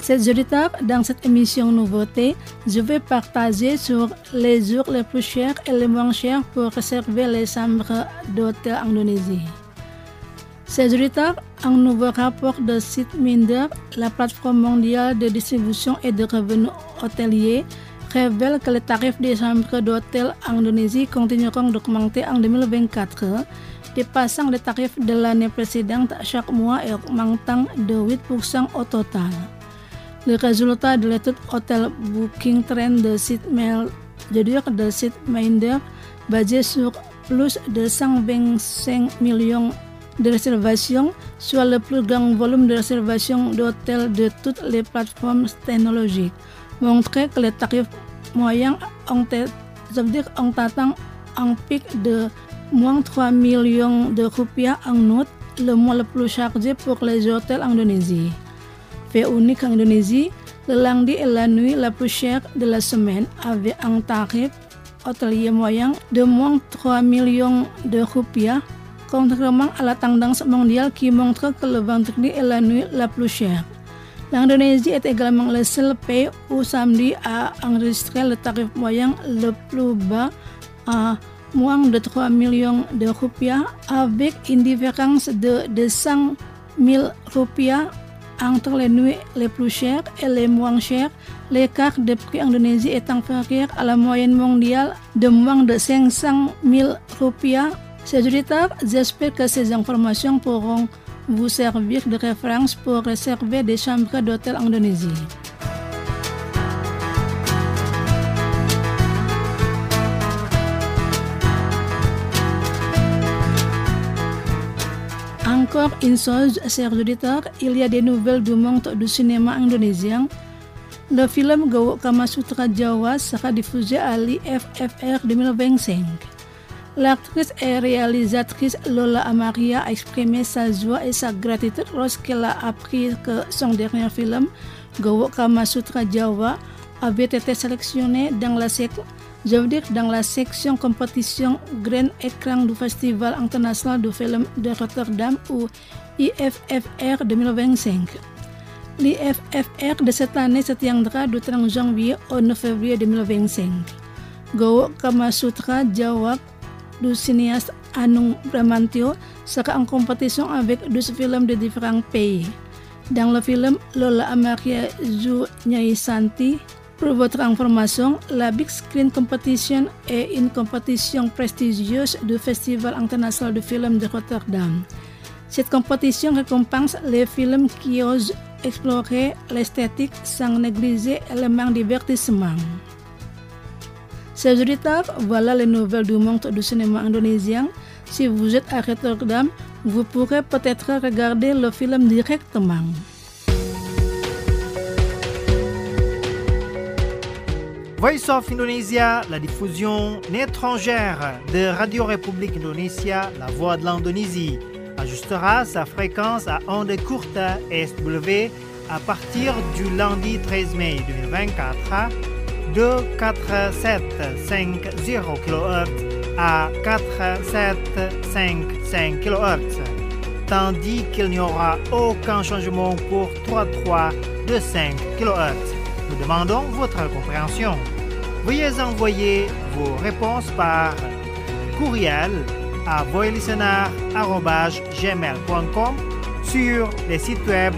Chers auditeurs, dans cette émission Nouveauté, je vais partager sur les jours les plus chers et les moins chers pour réserver les chambres d'hôtel en Indonésie. Chers auditeurs, un nouveau rapport de site Minder, la plateforme mondiale de distribution et de revenus hôteliers, révèle que les tarifs des chambres d'hôtel en Indonésie continueront d'augmenter en 2024, dépassant les tarifs de l'année précédente chaque mois et augmentant de 8% au total. Le résultat de l'étude Hotel Booking Trend de site Minder, basé sur plus de 125 millions de réservations, soit le plus grand volume de réservations d'hôtels de toutes les plateformes technologiques, montrait que les tarifs moyens ont atteint un pic de moins 3 millions de rupiah en août, le mois le plus chargé pour les hôtels en Indonésie. Fait unique en Indonésie, le lundi et la nuit la plus chère de la semaine avait un tarif hôtelier moyen de moins 3 millions de rupiah, contrairement à la tendance mondiale qui montre que le vendredi est la nuit la plus chère. L'Indonésie est également le seul pays où samedi a enregistré le tarif moyen le plus bas à moins de 3 millions de rupiah, avec une différence de 200 000 rupiah entre les nuits les plus chères et les moins chères, l'écart de prix en Indonésie est inférieur à la moyenne mondiale de moins de 500 000 rupiah. Chers auditeurs, j'espère que ces informations pourront vous servir de référence pour réserver des chambres d'hôtel en Indonésie. Encore une chose, chers auditeurs, il y a des nouvelles du monde du cinéma indonésien. Le film Gawok Kamasutra Jawa sera diffusé à l'IFFR 2025. L'actrice et réalisatrice Lola Amaria a exprimé sa joie et sa gratitude lorsqu'elle a appris que son dernier film, Gawok Kamasutra Jawa, avait été sélectionné dans la section compétition Grand Écran du Festival international du film de Rotterdam ou IFFR 2025. L'IFFR de cette année se tiendra du 30 janvier au 9 février 2025. Gawok Kamasutra Jawa du cinéaste Anung Bramantyo sera en compétition avec 12 films de différents pays. Dans le film, Lola Amaria joue Nyai Santi. Pour votre information, la Big Screen Competition est une compétition prestigieuse du Festival international de films de Rotterdam. Cette compétition récompense les films qui osent explorer l'esthétique sans négliger l'élément divertissement. Chers auditeurs, voilà les nouvelles du monde du cinéma indonésien. Si vous êtes à Rotterdam, vous pourrez peut-être regarder le film directement. Voice of Indonesia, la diffusion étrangère de Radio République Indonésia, la voix de l'Indonésie, ajustera sa fréquence à ondes courtes SW à partir du lundi 13 mai 2024 de 4750 kHz à 4755 kHz, tandis qu'il n'y aura aucun changement pour 3325 kHz. Nous demandons votre compréhension. Veuillez envoyer vos réponses par courriel à voilistener@gmail.com sur les sites web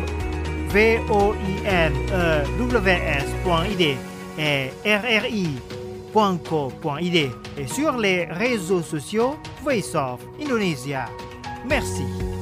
voinews.id et rri.co.id et sur les réseaux sociaux Voice of Indonesia. Merci.